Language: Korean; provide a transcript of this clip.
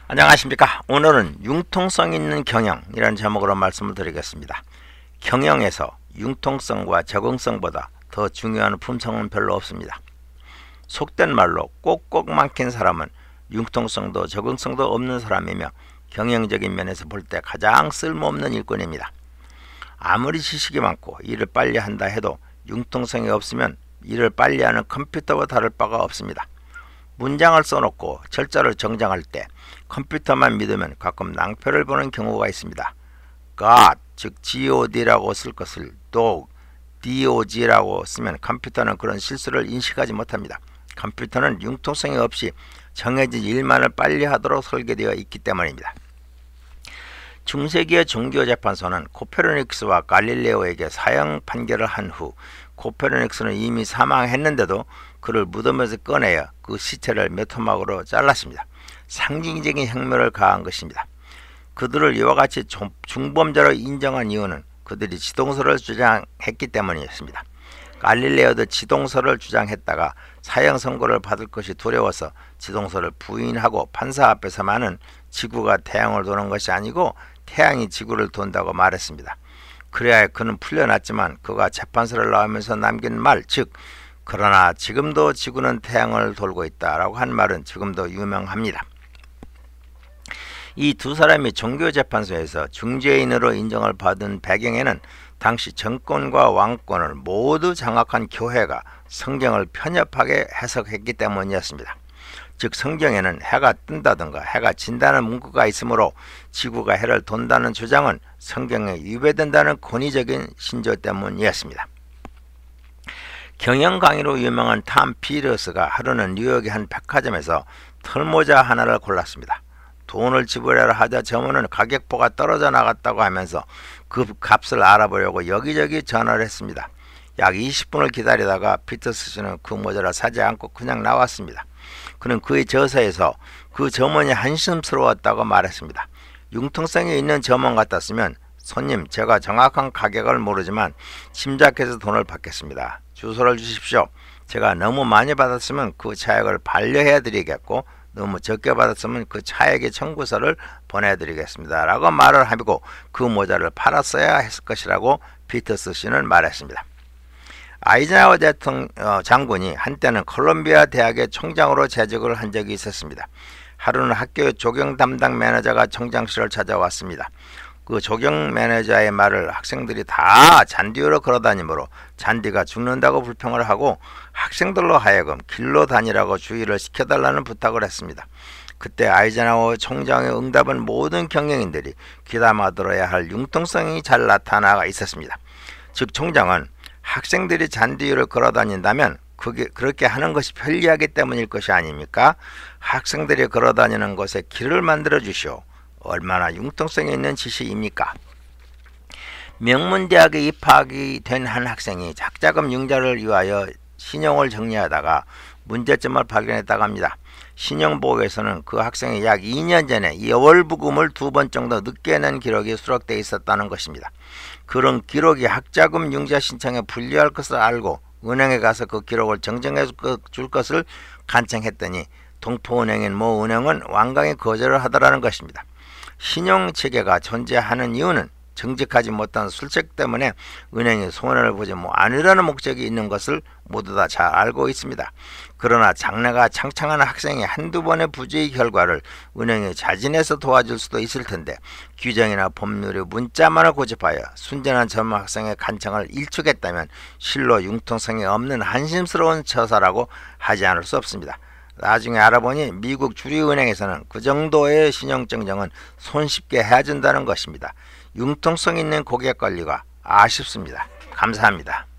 안녕하십니까. 오늘은 융통성 있는 경영이라는 제목으로 말씀을 드리겠습니다. 경영에서 융통성과 적응성보다 더 중요한 품성은 별로 없습니다. 속된 말로 꼭꼭 막힌 사람은 융통성도 적응성도 없는 사람이며 경영적인 면에서 볼 때 가장 쓸모없는 일꾼입니다. 아무리 지식이 많고 일을 빨리 한다 해도 융통성이 없으면 일을 빨리 하는 컴퓨터와 다를 바가 없습니다. 문장을 써놓고 철자를 정정할 때 컴퓨터만 믿으면 가끔 낭패를 보는 경우가 있습니다. God, 즉 god라고 쓸 것을 dog, dog라고 쓰면 컴퓨터는 그런 실수를 인식하지 못합니다. 컴퓨터는 융통성이 없이 정해진 일만을 빨리 하도록 설계되어 있기 때문입니다. 중세기의 종교재판소는 코페르니쿠스와 갈릴레오에게 사형 판결을 한 후 코페르니쿠스는 이미 사망했는데도 그를 무덤에서 꺼내어 그 시체를 몇 토막으로 잘랐습니다. 상징적인 혁명을 가한 것입니다. 그들을 이와 같이 중범죄로 인정한 이유는 그들이 지동설을 주장했기 때문이었습니다. 갈릴레오도 지동설을 주장했다가 사형 선고를 받을 것이 두려워서 지동설을 부인하고 판사 앞에서만은 지구가 태양을 도는 것이 아니고 태양이 지구를 돈다고 말했습니다. 그래야 그는 풀려났지만 그가 재판서를 나오면서 남긴 말, 즉 그러나 지금도 지구는 태양을 돌고 있다라고 한 말은 지금도 유명합니다. 이 두 사람이 종교재판소에서 중죄인으로 인정을 받은 배경에는 당시 정권과 왕권을 모두 장악한 교회가 성경을 편협하게 해석했기 때문이었습니다. 즉 성경에는 해가 뜬다든가 해가 진다는 문구가 있으므로 지구가 해를 돈다는 주장은 성경에 위배된다는 권위적인 신조 때문이었습니다. 경영 강의로 유명한 탐 피러스가 하루는 뉴욕의 한 백화점에서 털모자 하나를 골랐습니다. 돈을 지불하려 하자 점원은 가격표가 떨어져 나갔다고 하면서 그 값을 알아보려고 여기저기 전화를 했습니다. 약 20분을 기다리다가 피터스 씨는 그 모자를 사지 않고 그냥 나왔습니다. 그는 그의 저서에서 그 점원이 한심스러웠다고 말했습니다. 융통성이 있는 점원 같았으면 손님, 제가 정확한 가격을 모르지만 짐작해서 돈을 받겠습니다. 주소를 주십시오. 제가 너무 많이 받았으면 그 차액을 반려해 드리겠고 너무 적게 받았으면 그 차액의 청구서를 보내드리겠습니다. 라고 말을 하고 그 모자를 팔았어야 했을 것이라고 피터스 씨는 말했습니다. 아이젠하워 장군이 한때는 콜롬비아 대학의 총장으로 재직을 한 적이 있었습니다. 하루는 학교의 조경 담당 매니저가 총장실을 찾아왔습니다. 그 조경 매니저의 말을 학생들이 다 잔디 위로 걸어다니므로 잔디가 죽는다고 불평을 하고 학생들로 하여금 길로 다니라고 주의를 시켜달라는 부탁을 했습니다. 그때 아이젠하워 총장의 응답은 모든 경영인들이 귀담아 들어야 할 융통성이 잘 나타나 있었습니다. 즉 총장은 학생들이 잔디 위를 걸어다닌다면 그렇게 하는 것이 편리하기 때문일 것이 아닙니까? 학생들이 걸어다니는 곳에 길을 만들어 주시오. 얼마나 융통성이 있는 지식입니까? 명문대학에 입학이 된 한 학생이 학자금 융자를 위하여 신용을 정리하다가 문제점을 발견했다고 합니다. 신용보고에서는 그 학생이 약 2년 전에 여월부금을 2번 정도 늦게 낸 기록이 수록되어 있었다는 것입니다. 그런 기록이 학자금 융자 신청에 불리할 것을 알고 은행에 가서 그 기록을 정정해 줄 것을 간청했더니 동포은행인 모 은행은 완강히 거절을 하더라는 것입니다. 신용체계가 존재하는 이유는 정직하지 못한 술책 때문에 은행이 손해를 보지 않으려는 목적이 있는 것을 모두 다 잘 알고 있습니다. 그러나 장래가 창창한 학생의 한두 번의 부주의 결과를 은행이 자진해서 도와줄 수도 있을 텐데 규정이나 법률의 문자만을 고집하여 순전한 젊은 학생의 간청을 일축했다면 실로 융통성이 없는 한심스러운 처사라고 하지 않을 수 없습니다. 나중에 알아보니 미국 주류은행에서는 그 정도의 신용정정은 손쉽게 해준다는 것입니다. 융통성 있는 고객 관리가 아쉽습니다. 감사합니다.